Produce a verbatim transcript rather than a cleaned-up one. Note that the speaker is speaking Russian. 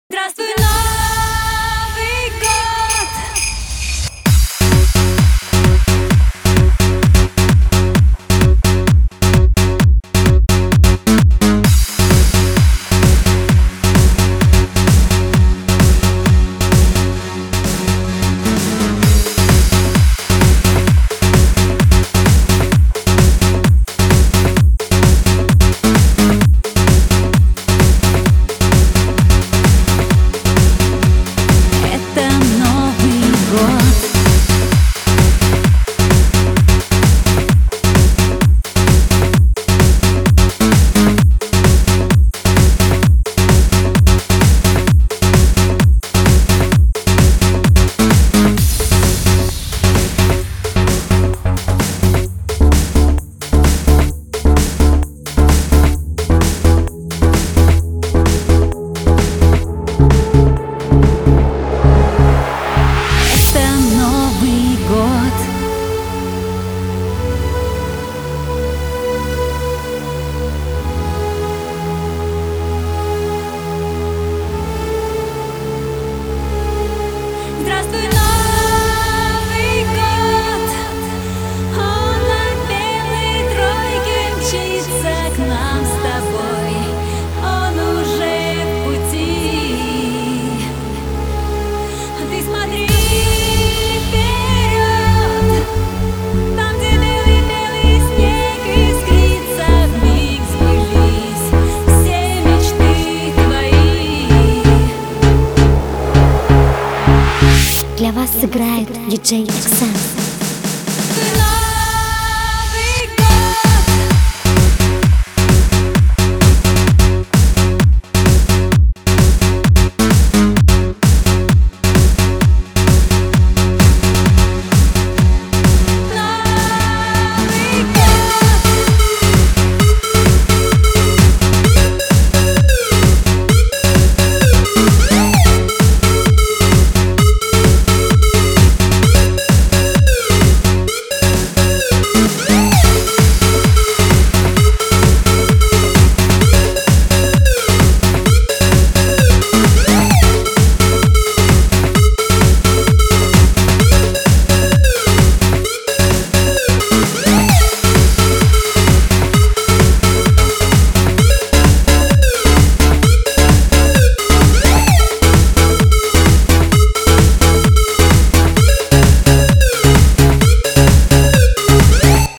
Здравствуй, Новый год! Здравствуй, Новый год! Он на белой тройке мчится к нам с тобой. Он уже в пути. Ты смотри вперед, там, где белый-белый снег искрится, вмиг сбылись все мечты твои. Для вас сыграет диджей Эксан.